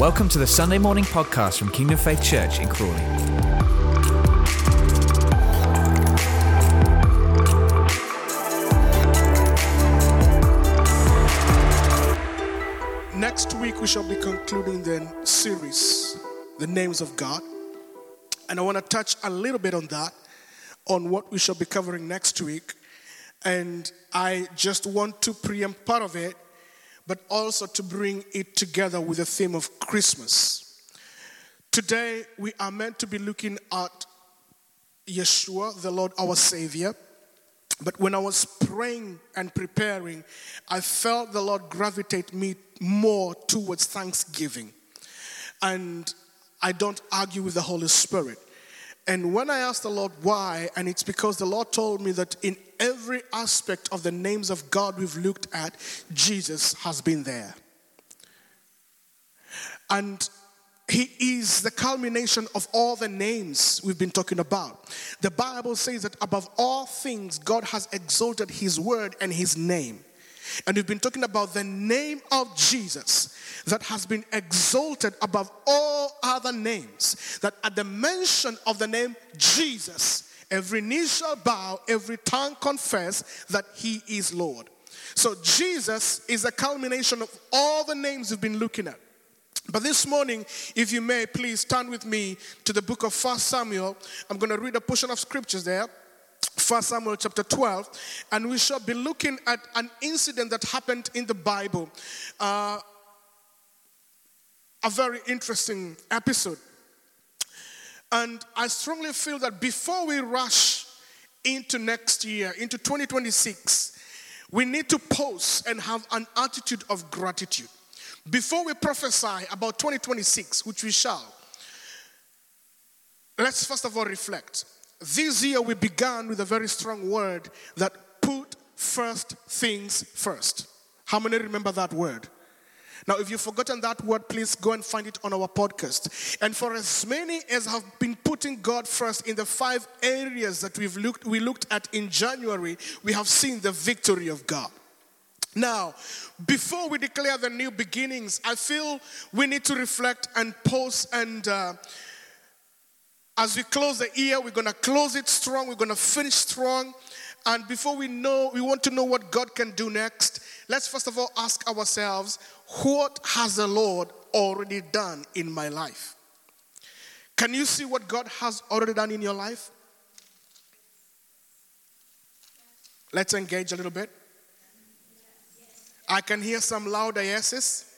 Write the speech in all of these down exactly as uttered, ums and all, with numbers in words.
Welcome to the Sunday morning podcast from Kingdom Faith Church in Crawley. Next week we shall be concluding the series, The Names of God. And I want to touch a little bit on that, on what we shall be covering next week. And I just want to preempt part of it, but also to bring it together with the theme of Christmas. Today, we are meant to be looking at Yeshua, the Lord our Savior. But when I was praying and preparing, I felt the Lord gravitate me more towards thanksgiving. And I don't argue with the Holy Spirit. And when I asked the Lord why, and it's because the Lord told me that in every aspect of the names of God we've looked at, Jesus has been there. And He is the culmination of all the names we've been talking about. The Bible says that above all things, God has exalted His word and His name. And we've been talking about the name of Jesus that has been exalted above all other names. That at the mention of the name Jesus, every knee shall bow, every tongue confess that He is Lord. So Jesus is a culmination of all the names we've been looking at. But this morning, if you may, please turn with me to the book of First Samuel. I'm going to read a portion of scriptures there. First Samuel chapter twelve, and we shall be looking at an incident that happened in the Bible. Uh, a very interesting episode. And I strongly feel that before we rush into next year, into twenty twenty-six, we need to pause and have an attitude of gratitude. Before we prophesy about twenty twenty-six, which we shall, let's first of all reflect. This year we began with a very strong word that put first things first. How many remember that word? Now, if you've forgotten that word, please go and find it on our podcast. And for as many as have been putting God first in the five areas that we've looked, we looked at in January, we have seen the victory of God. Now, before we declare the new beginnings, I feel we need to reflect and pause and uh, as we close the year, we're going to close it strong. We're going to finish strong. And before we know, we want to know what God can do next. Let's first of all ask ourselves, what has the Lord already done in my life? Can you see what God has already done in your life? Let's engage a little bit. I can hear some louder yeses.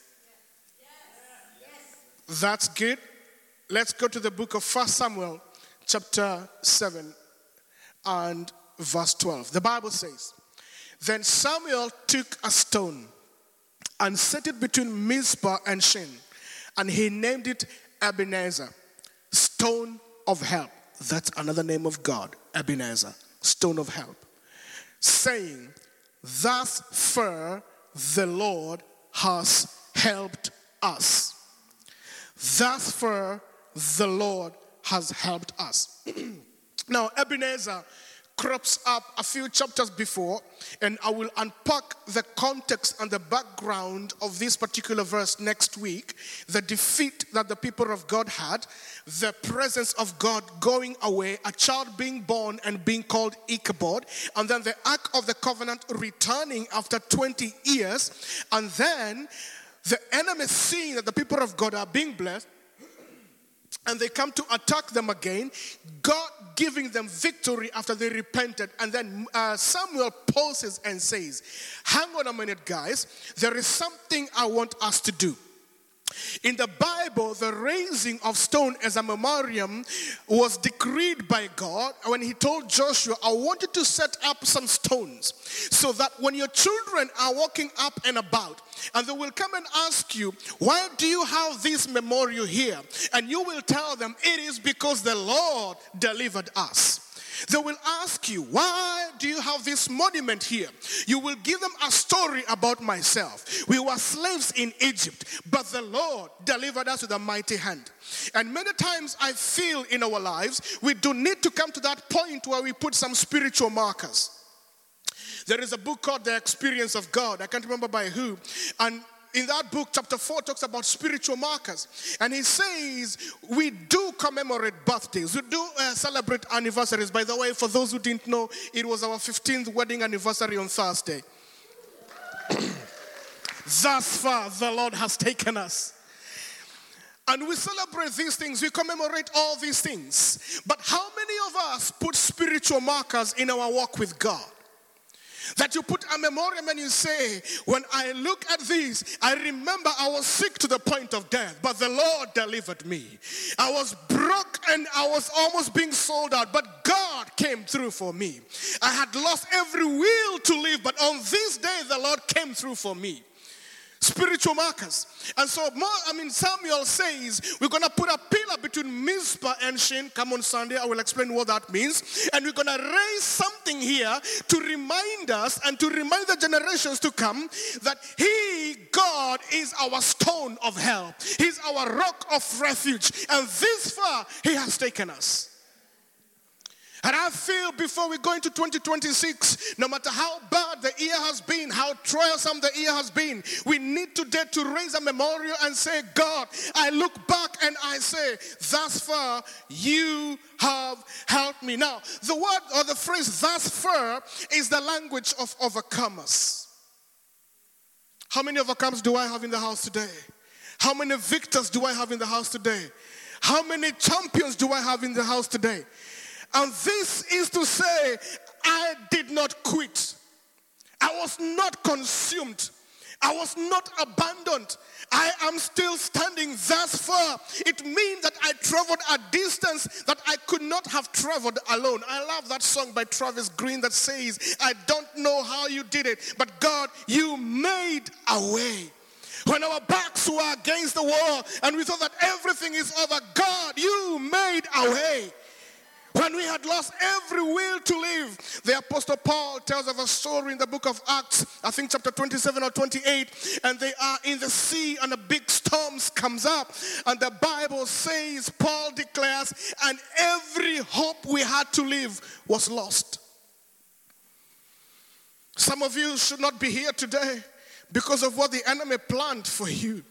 That's good. Let's go to the book of First Samuel, chapter seven and verse twelve. The Bible says, Then Samuel took a stone and set it between Mizpah and Shin, and he named it Ebenezer, stone of help. That's another name of God, Ebenezer, stone of help, saying, Thus far the Lord has helped us. Thus far the Lord has helped us. Now, Ebenezer crops up a few chapters before, and I will unpack the context and the background of this particular verse next week. The defeat that the people of God had, the presence of God going away, a child being born and being called Ichabod, and then the Ark of the Covenant returning after twenty years, and then the enemy seeing that the people of God are being blessed, and they come to attack them again, God giving them victory after they repented. And then uh, Samuel pauses and says, hang on a minute, guys. There is something I want us to do. In the Bible, the raising of stone as a memoriam was decreed by God when He told Joshua, I want you to set up some stones so that when your children are walking up and about, and they will come and ask you, why do you have this memorial here? And you will tell them, it is because the Lord delivered us. They will ask you, why do you have this monument here? You will give them a story about myself. We were slaves in Egypt, but the Lord delivered us with a mighty hand. And many times I feel in our lives, we do need to come to that point where we put some spiritual markers. There is a book called The Experience of God. I can't remember by who. And in that book, chapter four talks about spiritual markers. And he says we do commemorate birthdays. We do uh, celebrate anniversaries. By the way, for those who didn't know, it was our fifteenth wedding anniversary on Thursday. Thus far, the Lord has taken us. And we celebrate these things. We commemorate all these things. But how many of us put spiritual markers in our walk with God? That you put a memoriam and you say, when I look at this, I remember I was sick to the point of death, but the Lord delivered me. I was broke and I was almost being sold out, but God came through for me. I had lost every will to live, but on this day the Lord came through for me. Spiritual markers. And so, more, I mean, Samuel says, we're going to put a pillar between Mizpah and Shin. Come on Sunday, I will explain what that means. And we're going to raise something here to remind us and to remind the generations to come that He, God, is our stone of help. He's our rock of refuge. And this far, He has taken us. And I feel before we go into twenty twenty-six, no matter how bad the year has been, how toilsome the year has been, we need today to raise a memorial and say, God, I look back and I say, thus far you have helped me. Now, the word or the phrase thus far is the language of overcomers. How many overcomers do I have in the house today? How many victors do I have in the house today? How many champions do I have in the house today? And this is to say, I did not quit. I was not consumed. I was not abandoned. I am still standing thus far. It means that I traveled a distance that I could not have traveled alone. I love that song by Travis Green that says, I don't know how you did it, but God, you made a way. When our backs were against the wall and we thought that everything is over, God, you made a way. When we had lost every will to live, the Apostle Paul tells of a story in the book of Acts, I think chapter twenty-seven or twenty-eight, and they are in the sea and a big storm comes up. And the Bible says, Paul declares, and every hope we had to live was lost. Some of you should not be here today because of what the enemy planned for you.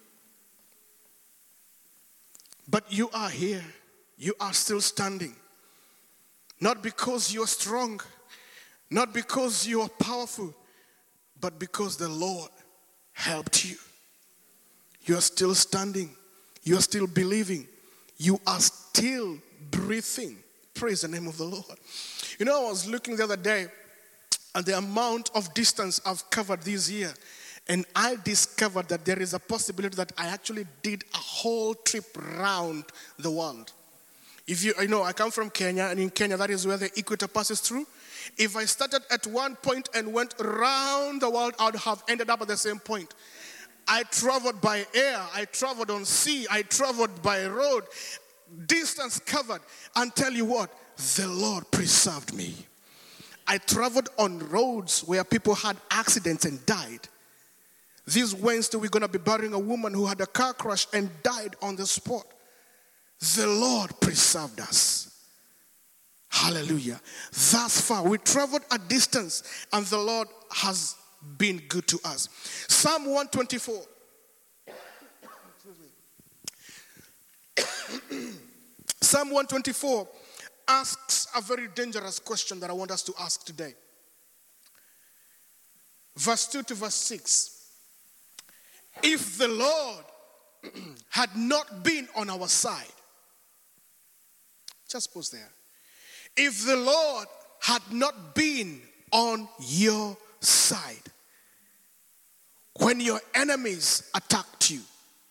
But you are here. You are still standing. Not because you're strong, not because you are powerful, but because the Lord helped you. You are still standing. You are still believing. You are still breathing. Praise the name of the Lord. You know, I was looking the other day at the amount of distance I've covered this year, and I discovered that there is a possibility that I actually did a whole trip around the world. If you, you know, I come from Kenya, and in Kenya, that is where the equator passes through. If I started at one point and went around the world, I would have ended up at the same point. I traveled by air, I traveled on sea, I traveled by road, distance covered. And tell you what, the Lord preserved me. I traveled on roads where people had accidents and died. This Wednesday, we're going to be burying a woman who had a car crash and died on the spot. The Lord preserved us. Hallelujah. Thus far, we traveled a distance and the Lord has been good to us. Psalm one twenty-four. Psalm one twenty-four asks a very dangerous question that I want us to ask today. Verse two to verse six. If the Lord had not been on our side, just pause there. If the Lord had not been on your side, when your enemies attacked you.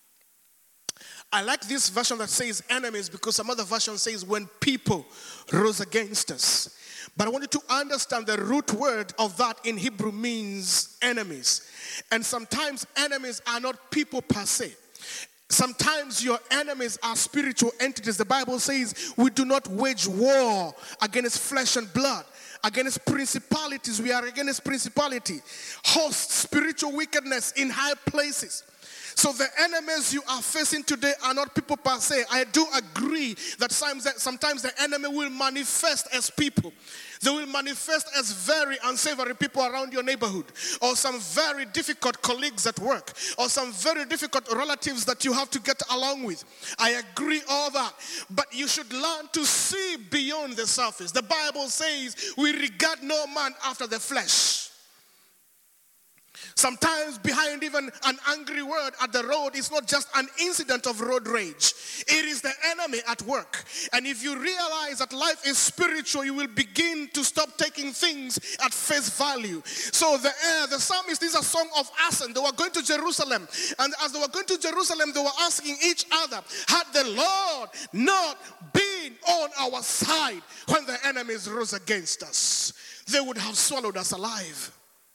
I like this version that says enemies because some other version says when people rose against us. But I want you to understand the root word of that in Hebrew means enemies. And sometimes enemies are not people per se. Sometimes your enemies are spiritual entities. The Bible says we do not wage war against flesh and blood, against principalities. We are against principality, hosts, spiritual wickedness in high places. So the enemies you are facing today are not people per se. I do agree that sometimes the enemy will manifest as people. They will manifest as very unsavory people around your neighborhood, or some very difficult colleagues at work, or some very difficult relatives that you have to get along with. I agree all that. But you should learn to see beyond the surface. The Bible says we regard no man after the flesh. Sometimes behind even an angry word at the road is not just an incident of road rage. It is the enemy at work. And if you realize that life is spiritual, you will begin to stop taking things at face value. So the uh, the psalmist, this is a song of Ascent. They were going to Jerusalem. And as they were going to Jerusalem, they were asking each other, had the Lord not been on our side when the enemies rose against us, they would have swallowed us alive.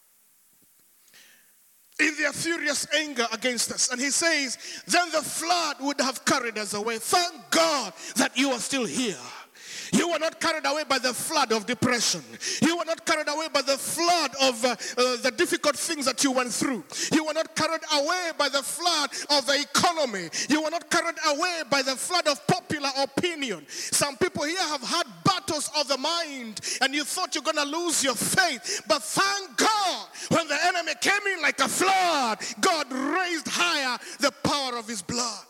In their furious anger against us. And he says, then the flood would have carried us away. Thank God that you are still here. You were not carried away by the flood of depression. You were not carried away by the flood of uh, uh, the difficult things that you went through. You were not carried away by the flood of the economy. You were not carried away by the flood of popular opinion. Some people here have had battles of the mind, and you thought you're going to lose your faith. But thank God, when the enemy came in like a flood, God raised higher the power of his blood.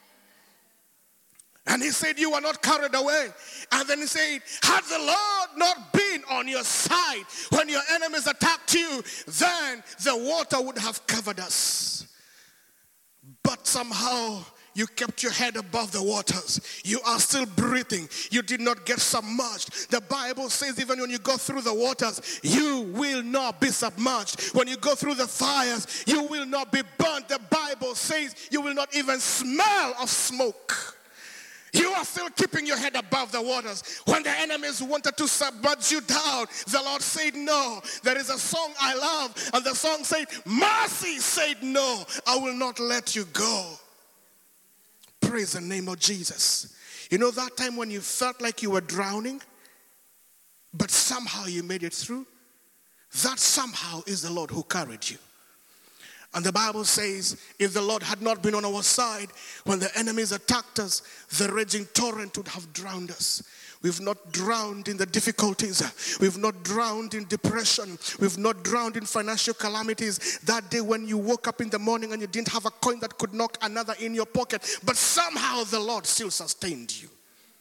And he said, you were not carried away. And then he said, had the Lord not been on your side when your enemies attacked you, then the water would have covered us. But somehow you kept your head above the waters. You are still breathing. You did not get submerged. The Bible says even when you go through the waters, you will not be submerged. When you go through the fires, you will not be burnt. The Bible says you will not even smell of smoke. You are still keeping your head above the waters. When the enemies wanted to submerge you down, the Lord said no. There is a song I love, and the song said, mercy said no, I will not let you go. Praise the name of Jesus. You know that time when you felt like you were drowning, but somehow you made it through? That somehow is the Lord who carried you. And the Bible says, if the Lord had not been on our side, when the enemies attacked us, the raging torrent would have drowned us. We've not drowned in the difficulties. We've not drowned in depression. We've not drowned in financial calamities. That day when you woke up in the morning and you didn't have a coin that could knock another in your pocket, but somehow the Lord still sustained you.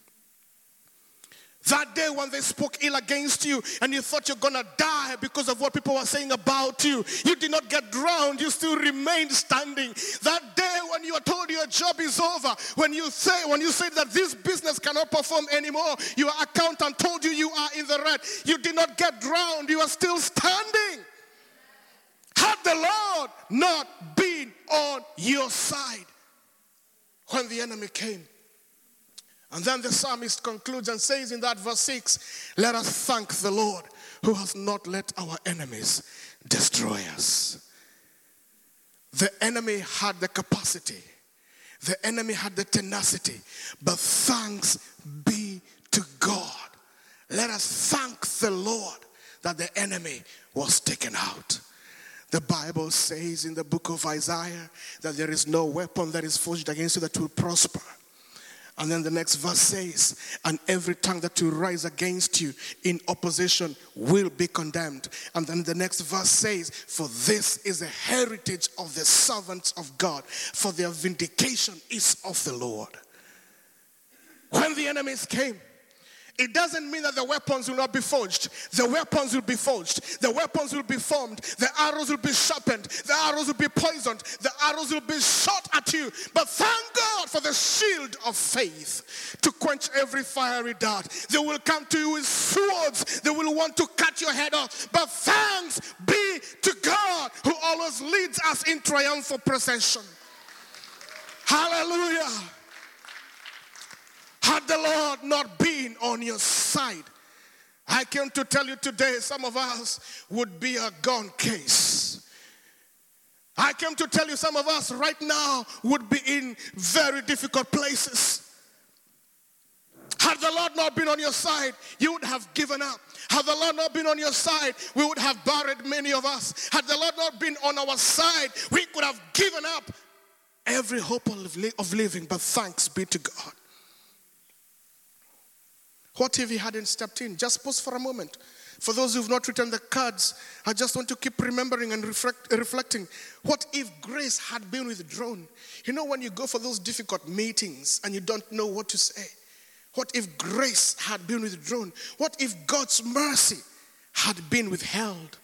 That day when they spoke ill against you and you thought you're going to die because of what people were saying about you, you did not get drowned, you still remained standing. That day when you were told your job is over, when you say when you said that this business cannot perform anymore, your accountant told you you are in the red, you did not get drowned, you are still standing. Had the Lord not been on your side when the enemy came. And then the psalmist concludes and says in that verse six, let us thank the Lord who has not let our enemies destroy us. The enemy had the capacity. The enemy had the tenacity. But thanks be to God. Let us thank the Lord that the enemy was taken out. The Bible says in the book of Isaiah that there is no weapon that is forged against you that will prosper. And then the next verse says, and every tongue that will rise against you in opposition will be condemned. And then the next verse says, for this is the heritage of the servants of God, for their vindication is of the Lord. When the enemies came, it doesn't mean that the weapons will not be forged. The weapons will be forged. The weapons will be formed. The arrows will be sharpened. The arrows will be poisoned. The arrows will be shot at you. But thank God for the shield of faith to quench every fiery dart. They will come to you with swords. They will want to cut your head off. But thanks be to God who always leads us in triumphal procession. Hallelujah. Had the Lord not been on your side, I came to tell you today, some of us would be a gone case. I came to tell you some of us right now would be in very difficult places. Had the Lord not been on your side, you would have given up. Had the Lord not been on your side, we would have buried many of us. Had the Lord not been on our side, we could have given up. every hope of, li- of living, but thanks be to God. What if he hadn't stepped in? Just pause for a moment. For those who've not written the cards, I just want to keep remembering and reflect, reflecting. What if grace had been withdrawn? You know when you go for those difficult meetings and you don't know what to say? What if grace had been withdrawn? What if God's mercy had been withheld?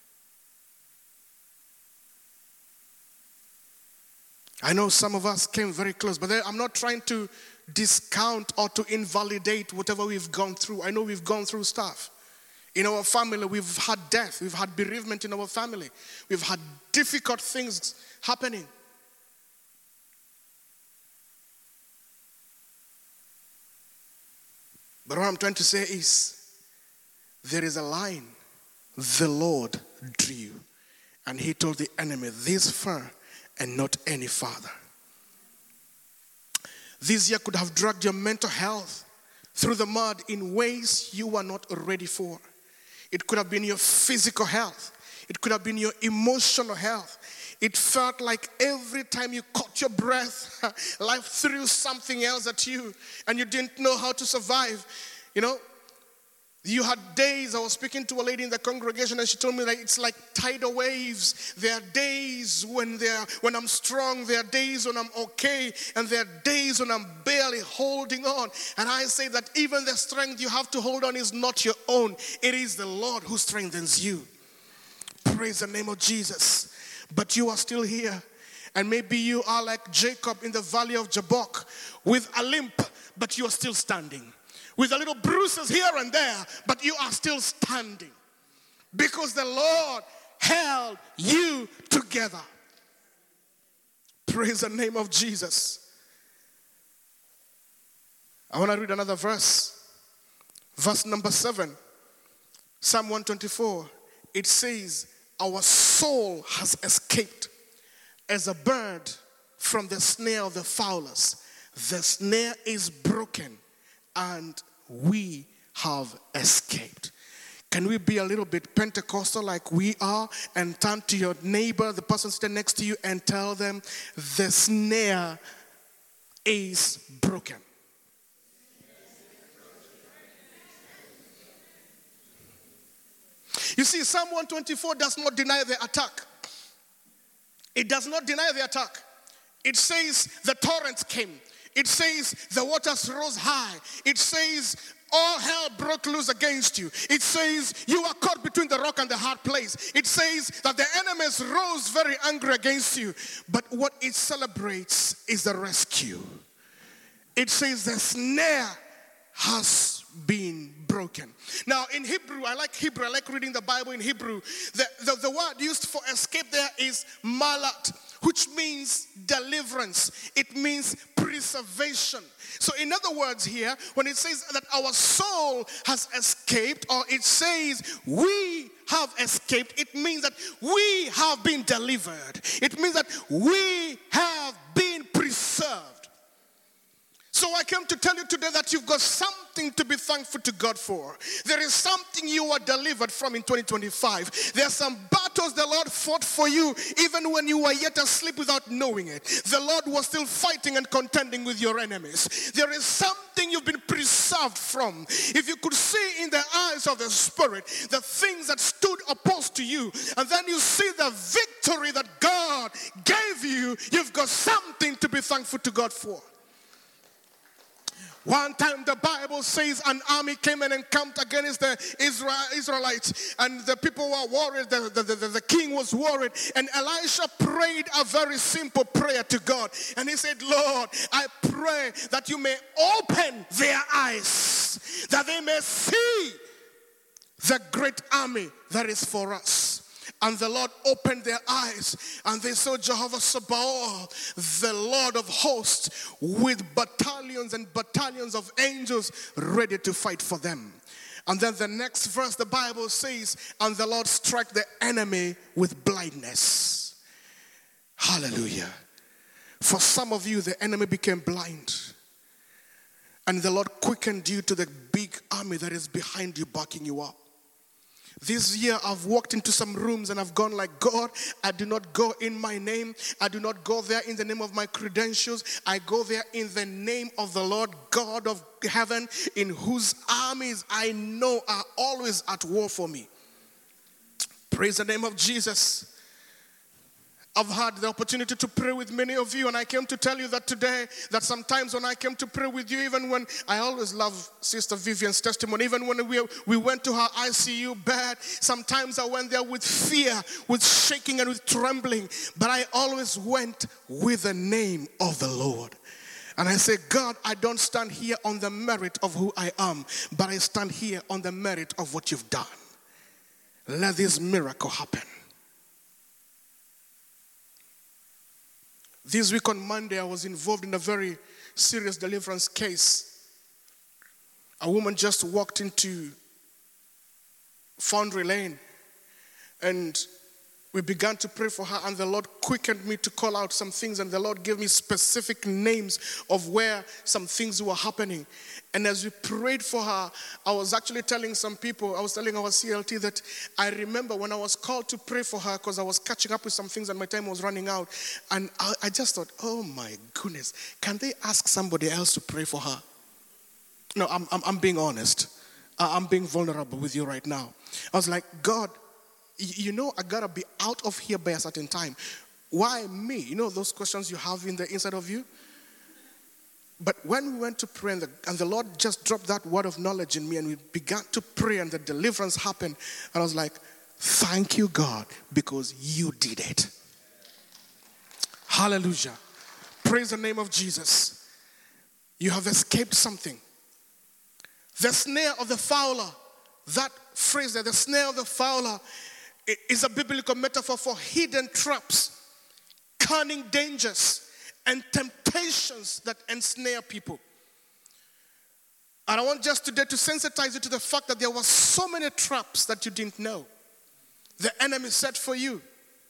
I know some of us came very close, but I'm not trying to discount or to invalidate whatever we've gone through. I know we've gone through stuff. In our family, we've had death. We've had bereavement in our family. We've had difficult things happening. But what I'm trying to say is, there is a line the Lord drew. And he told the enemy, this far and not any farther. This year could have dragged your mental health through the mud in ways you were not ready for. It could have been your physical health. It could have been your emotional health. It felt like every time you caught your breath, life threw something else at you and you didn't know how to survive. You know, you had days, I was speaking to a lady in the congregation and she told me that it's like tidal waves. There are days when, they're, when I'm strong, there are days when I'm okay, and there are days when I'm barely holding on. And I say that even the strength you have to hold on is not your own. It is the Lord who strengthens you. Praise the name of Jesus. But you are still here. And maybe you are like Jacob in the valley of Jabbok with a limp, but you are still standing. With a little bruises here and there, but you are still standing. Because the Lord held you together. Praise the name of Jesus. I want to read another verse. Verse number seven. Psalm one twenty-four. It says, our soul has escaped as a bird from the snare of the fowlers. The snare is broken and we have escaped. Can we be a little bit Pentecostal like we are and turn to your neighbor, the person sitting next to you, and tell them the snare is broken. You see, Psalm one twenty-four does not deny the attack. It does not deny the attack. It says the torrents came. It says the waters rose high. It says all hell broke loose against you. It says you are caught between the rock and the hard place. It says that the enemies rose very angry against you. But what it celebrates is the rescue. It says the snare has been broken. Now in Hebrew, I like Hebrew, I like reading the Bible in Hebrew. The, the, the word used for escape there is malat, which means deliverance. It means preservation. So in other words here, when it says that our soul has escaped, or it says we have escaped, it means that we have been delivered. It means that we have been preserved. So I came to tell you today that you've got something to be thankful to God for. There is something you were delivered from in twenty twenty-five. There are some battles the Lord fought for you even when you were yet asleep without knowing it. The Lord was still fighting and contending with your enemies. There is something you've been preserved from. If you could see in the eyes of the Spirit the things that stood opposed to you, and then you see the victory that God gave you, you've got something to be thankful to God for. One time the Bible says an army came and encamped against the Israel, Israelites, and the people were worried, the, the, the, the king was worried, and Elisha prayed a very simple prayer to God, and he said, Lord, I pray that you may open their eyes, that they may see the great army that is for us. And the Lord opened their eyes, and they saw Jehovah Sabaoth, the Lord of hosts, with battalions and battalions of angels ready to fight for them. And then the next verse, the Bible says, and the Lord struck the enemy with blindness. Hallelujah. For some of you, the enemy became blind, and the Lord quickened you to the big army that is behind you, backing you up. This year I've walked into some rooms and I've gone like, God, I do not go in my name. I do not go there in the name of my credentials. I go there in the name of the Lord God of heaven, in whose armies I know are always at war for me. Praise the name of Jesus. I've had the opportunity to pray with many of you, and I came to tell you that today, that sometimes when I came to pray with you, even when, I always love Sister Vivian's testimony, even when we, we went to her I C U bed, sometimes I went there with fear, with shaking and with trembling, but I always went with the name of the Lord. And I say, God, I don't stand here on the merit of who I am, but I stand here on the merit of what you've done. Let this miracle happen. This week on Monday, I was involved in a very serious deliverance case. A woman just walked into Foundry Lane, and we began to pray for her, and the Lord quickened me to call out some things, and the Lord gave me specific names of where some things were happening. And as we prayed for her, I was actually telling some people, I was telling our C L T that I remember when I was called to pray for her because I was catching up with some things and my time was running out. And I, I just thought, oh my goodness, can they ask somebody else to pray for her? No, I'm, I'm, I'm being honest. I'm being vulnerable with you right now. I was like, God, you know I gotta be out of here by a certain time. Why me? You know those questions you have in the inside of you? But when we went to pray and the, and the Lord just dropped that word of knowledge in me and we began to pray and the deliverance happened, and I was like, thank you, God, because you did it. Hallelujah. Praise the name of Jesus. You have escaped something. The snare of the fowler, that phrase there, the snare of the fowler, is a biblical metaphor for hidden traps, cunning dangers, and temptations that ensnare people. And I want just today to sensitize you to the fact that there were so many traps that you didn't know the enemy set for you.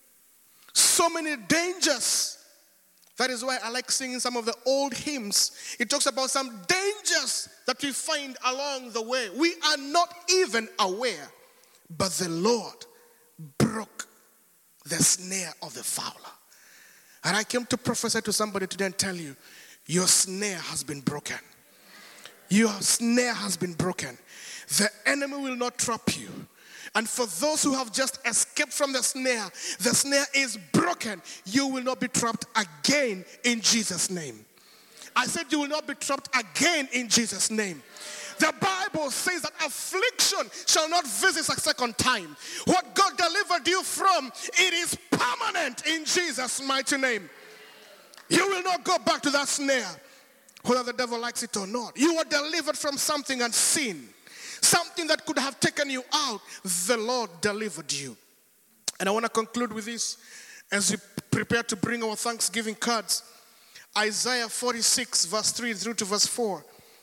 So many dangers. That is why I like singing some of the old hymns. It talks about some dangers that we find along the way. We are not even aware, but the Lord broke the snare of the fowler. And I came to prophesy to somebody today and tell you, your snare has been broken. Your snare has been broken. The enemy will not trap you. And for those who have just escaped from the snare, the snare is broken. You will not be trapped again in Jesus' name. I said you will not be trapped again in Jesus' name. The Bible says that affliction shall not visit a second time. What God delivered you from, it is permanent in Jesus' mighty name. You will not go back to that snare, whether the devil likes it or not. You were delivered from something unseen, something that could have taken you out. The Lord delivered you. And I want to conclude with this as we prepare to bring our Thanksgiving cards. Isaiah forty-six, verse three through to verse four.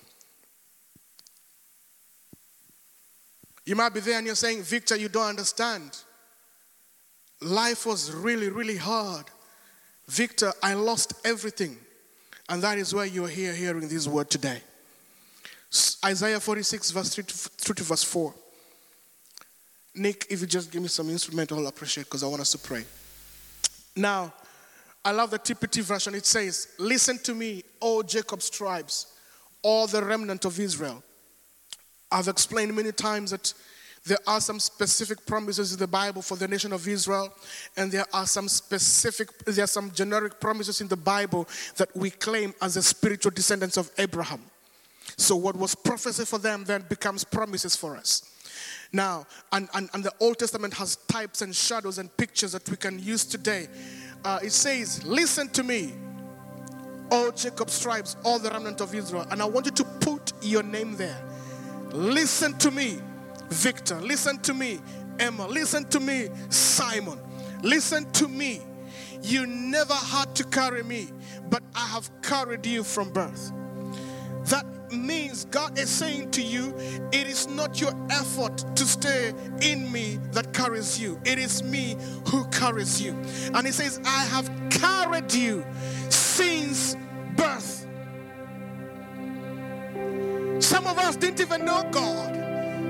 You might be there and you're saying, Victor, you don't understand. Life was really, really hard. Victor, I lost everything. And that is why you're here hearing this word today. Isaiah forty-six, verse three through to verse four. Nick, if you just give me some instrument, I'll appreciate it because I want us to pray. Now, I love the T P T version. It says, listen to me, O Jacob's tribes, all the remnant of Israel. I've explained many times that there are some specific promises in the Bible for the nation of Israel, and there are some specific, there are some generic promises in the Bible that we claim as the spiritual descendants of Abraham. So what was prophecy for them then becomes promises for us. Now, and, and, and the Old Testament has types and shadows and pictures that we can use today. Uh, it says, listen to me, all Jacob's tribes, all the remnant of Israel. And I want you to put your name there. Listen to me, Victor. Listen to me, Emma. Listen to me, Simon. Listen to me. You never had to carry me, but I have carried you from birth. That means God is saying to you, it is not your effort to stay in me that carries you. It is me who carries you. And he says, I have carried you since birth. Some of us didn't even know God.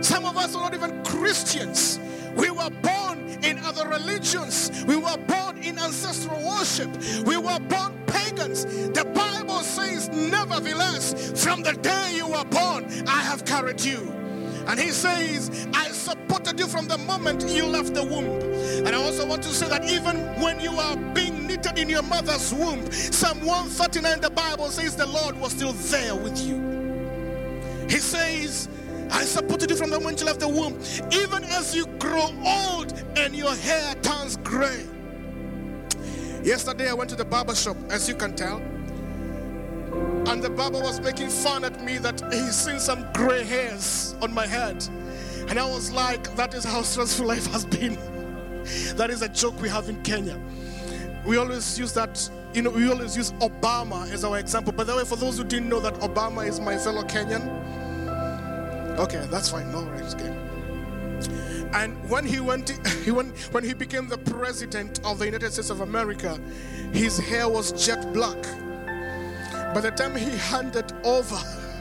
Some of us are not even Christians. We were born in other religions. We were born in ancestral worship. We were born pagans. The Bible says, nevertheless, from the day you were born, I have carried you. And he says, I supported you from the moment you left the womb. And I also want to say that even when you are being knitted in your mother's womb, Psalm one thirty-nine, the Bible says the Lord was still there with you. He says, I supported you from the moment you left the womb. Even as you grow old and your hair turns gray. Yesterday I went to the barber shop, as you can tell. And the barber was making fun at me that he's seen some gray hairs on my head. And I was like, that is how stressful life has been. That is a joke we have in Kenya. We always use that, you know, we always use Obama as our example. By the way, for those who didn't know that Obama is my fellow Kenyan. Okay, that's fine, no worries, okay. And when he went, he went, when he became the president of the United States of America, his hair was jet black. By the time he handed over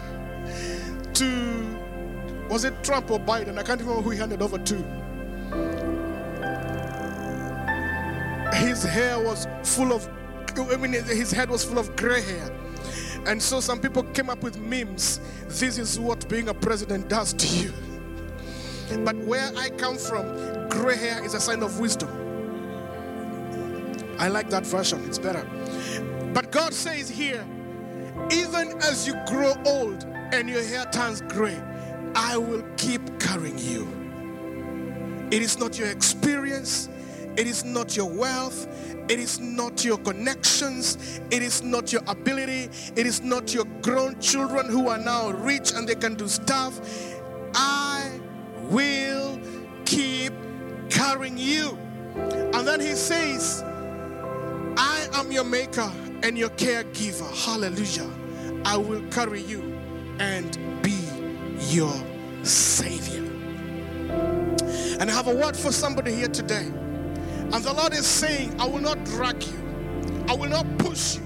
to, was it Trump or Biden? I can't remember who he handed over to. His hair was full of, I mean, his head was full of gray hair. And so some people came up with memes. This is what being a president does to you. But where I come from, gray hair is a sign of wisdom. I like that version, it's better. But God says here, even as you grow old and your hair turns gray, I will keep carrying you. It is not your experience. It is not your wealth. It is not your connections. It is not your ability. It is not your grown children who are now rich and they can do stuff. I will keep carrying you. And then he says, I am your maker and your caregiver. Hallelujah. I will carry you and be your savior. And I have a word for somebody here today. And the Lord is saying, I will not drag you. I will not push you.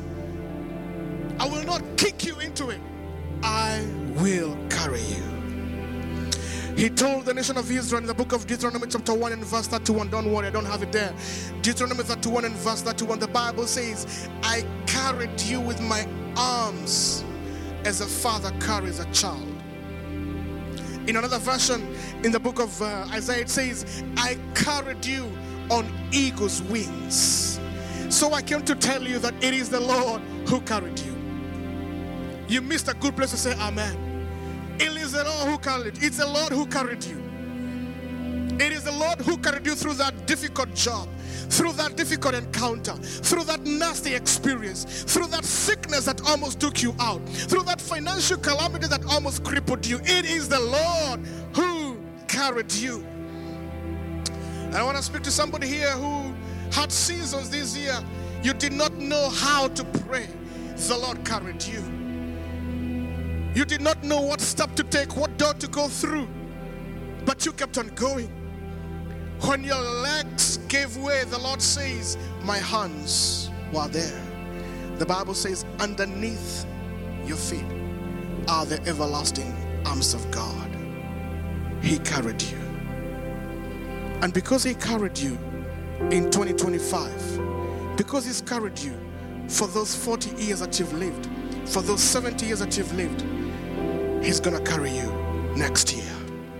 I will not kick you into it. I will carry you. He told the nation of Israel in the book of Deuteronomy chapter one and verse thirty-one. Don't worry, I don't have it there. Deuteronomy thirty-one and verse thirty-one. The Bible says, I carried you with my arms as a father carries a child. In another version, in the book of uh, Isaiah, it says, I carried you on eagle's wings. So I came to tell you that it is the Lord who carried you. You missed a good place to say amen. It is the Lord who carried you. It's the Lord who carried you. It is the Lord who carried you through that difficult job, through that difficult encounter, through that nasty experience, through that sickness that almost took you out, through that financial calamity that almost crippled you. It is the Lord who carried you. And I want to speak to somebody here who had seasons this year. You did not know how to pray. The Lord carried you. You did not know what step to take, what door to go through, but you kept on going. When your legs gave way, the Lord says, my hands were there. The Bible says, underneath your feet are the everlasting arms of God. He carried you. And because he carried you in twenty twenty-five, because he's carried you for those forty years that you've lived, for those seventy years that you've lived, he's gonna carry you next year,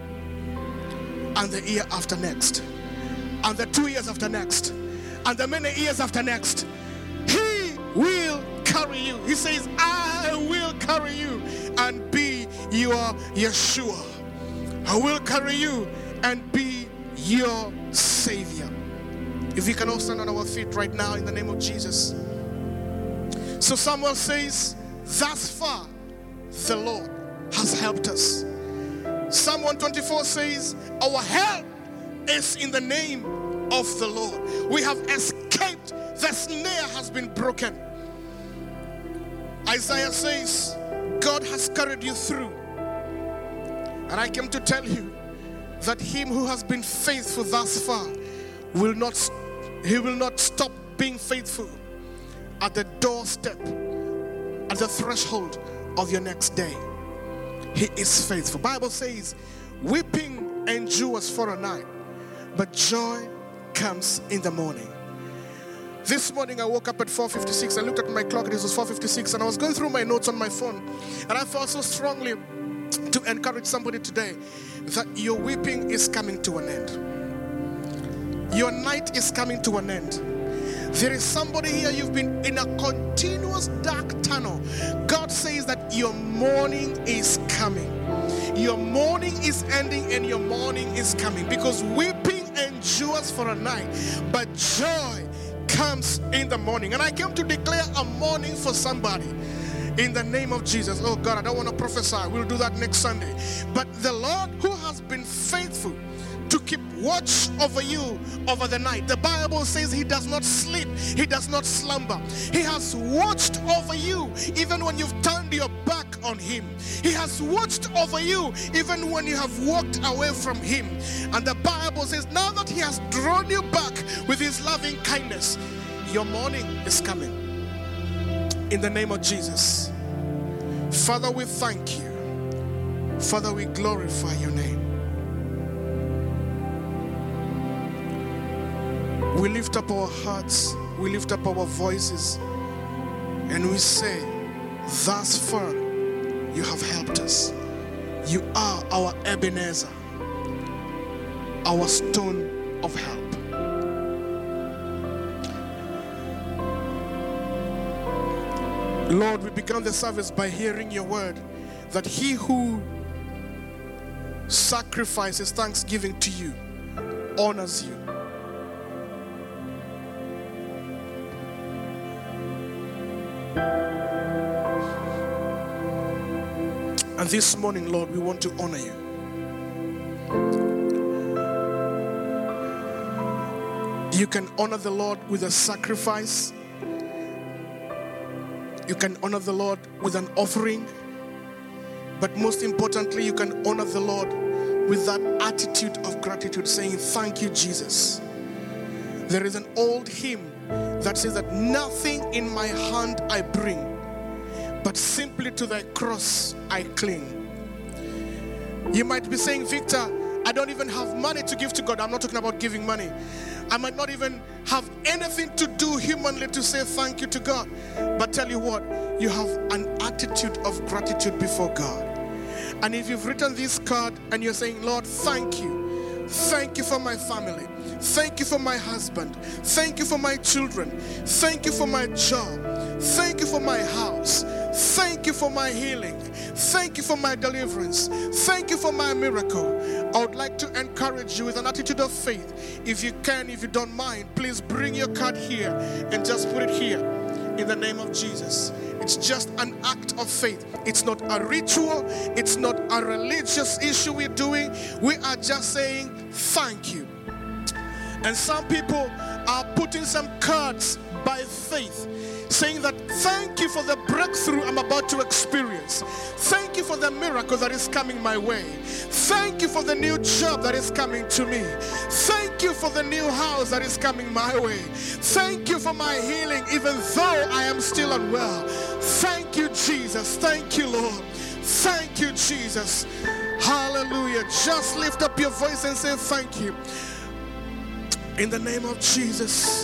and the year after next, and the two years after next, and the many years after next. He will carry you. He says, I will carry you and be your Yeshua. I will carry you and be your Savior. If we can all stand on our feet right now in the name of Jesus. So Samuel says, thus far the Lord has helped us. Psalm one twenty-four says, our help is in the name of the Lord. We have escaped. The snare has been broken. Isaiah says, God has carried you through. And I came to tell you that him who has been faithful thus far will not, he will not stop being faithful at the doorstep, at the threshold of your next day. He is faithful. Bible says, weeping endures for a night, but joy comes in the morning. This morning I woke up at four fifty-six. I looked at my clock, it was four fifty-six, and I was going through my notes on my phone, and I felt so strongly to encourage somebody today that your weeping is coming to an end. Your night is coming to an end. There is somebody here, you've been in a continuous dark tunnel. God says that your morning is coming. Your morning is ending and your morning is coming, because weeping endures for a night, but joy comes in the morning. And I came to declare a morning for somebody in the name of Jesus. Oh God, I don't want to prophesy. We'll do that next Sunday. But the Lord who has been faithful to keep watch over you over the night. The Bible says he does not sleep, he does not slumber. He has watched over you even when you've turned your back on him. He has watched over you even when you have walked away from him. And the Bible says now that he has drawn you back with his loving kindness, your morning is coming. In the name of Jesus. Father, we thank you. Father, we glorify your name. We lift up our hearts, we lift up our voices, and we say, thus far, you have helped us. You are our Ebenezer, our stone of help. Lord, we began the service by hearing your word, that he who sacrifices thanksgiving to you honors you. And this morning, Lord, we want to honor you. You can honor the Lord with a sacrifice. You can honor the Lord with an offering. But most importantly, you can honor the Lord with that attitude of gratitude, saying, thank you, Jesus. There is an old hymn that says that nothing in my hand I bring, but simply to thy cross I cling. You might be saying, Victor, I don't even have money to give to God. I'm not talking about giving money. I might not even have anything to do humanly to say thank you to God. But tell you what, you have an attitude of gratitude before God. And if you've written this card and you're saying, Lord, thank you. Thank you for my family. Thank you for my husband. Thank you for my children. Thank you for my job. Thank you for my house. Thank you for my healing. Thank you for my deliverance. Thank you for my miracle. I would like to encourage you with an attitude of faith. If you can, if you don't mind, please bring your card here and just put it here in the name of Jesus. It's just an act of faith. It's not a ritual. It's not a religious issue we're doing. We are just saying thank you. And some people are putting some cards by faith, saying that thank you for the breakthrough I'm about to experience. Thank you for the miracle that is coming my way. Thank you for the new job that is coming to me. Thank you for the new house that is coming my way. Thank you for my healing even though I am still unwell. Thank you, Jesus. Thank you, Lord. Thank you, Jesus. Hallelujah. Just lift up your voice and say thank you. In the name of Jesus.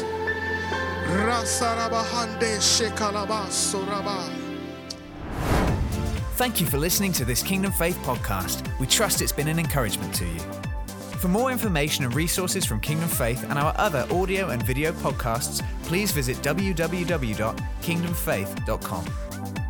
Thank you for listening to this Kingdom Faith podcast. We trust it's been an encouragement to you. For more information and resources from Kingdom Faith and our other audio and video podcasts, please visit w w w dot kingdom faith dot com.